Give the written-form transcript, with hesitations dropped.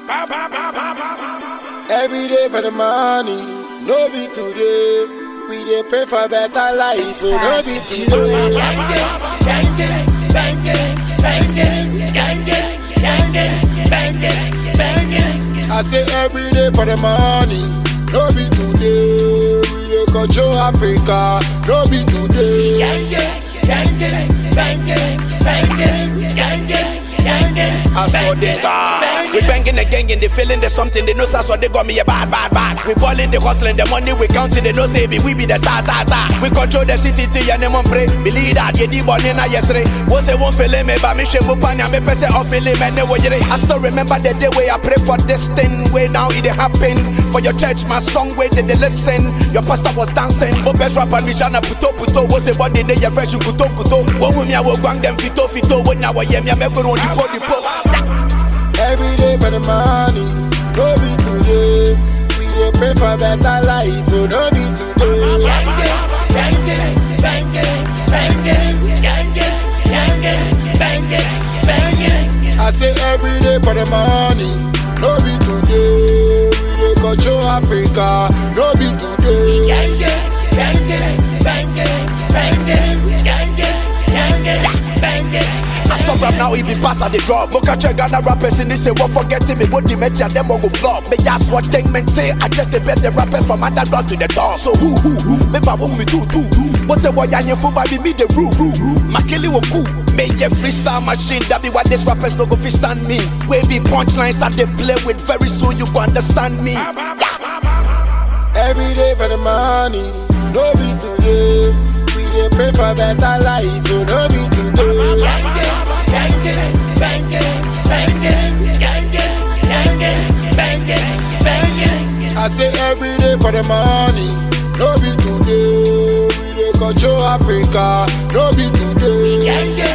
Every day for the money, no be today. We dey pray for better life, so no be today. I say every day for the money, no be today. We dey control Africa, no be today. I saw the we banging the gang and they feeling the something. They know so they got me a bad. We balling the hustling, the money we counting. They know say we be the star. We control the city till your name on pray. Believe that you did born in a yesterday. Was they won't feel me, but me shame upon you. Me person off feeling man. I still remember the day where I pray for this thing. Where now it happen for your church. My song where they listen. Your pastor was dancing. But best rapper me shana puto. Was a body they your fresh kuto. One with me I will gang them fito. When I was me I remember on the pot. Every day for the money, no be today. We dey pray for better life, so no be today. I say every day for the money, no be today. We dey control Africa, no be today. I stop rap now, he be pass at the drop. Look at your Ghana rappers in this say what forgetting me, what the media them all go flop. Me just what thing men say, I just the bet the rappers from underground to the top. So who, me babu me do. What's the boy and your fool be me the rule. My killie will cool. Make a freestyle machine, that be why these rappers no go fit stand me. Wavy punchlines that they play with, very soon you go understand me. Every day for the money, no be today. We dey pray for better life, so no be today. I say every day for the money, no be today. We dey control Africa, no be today.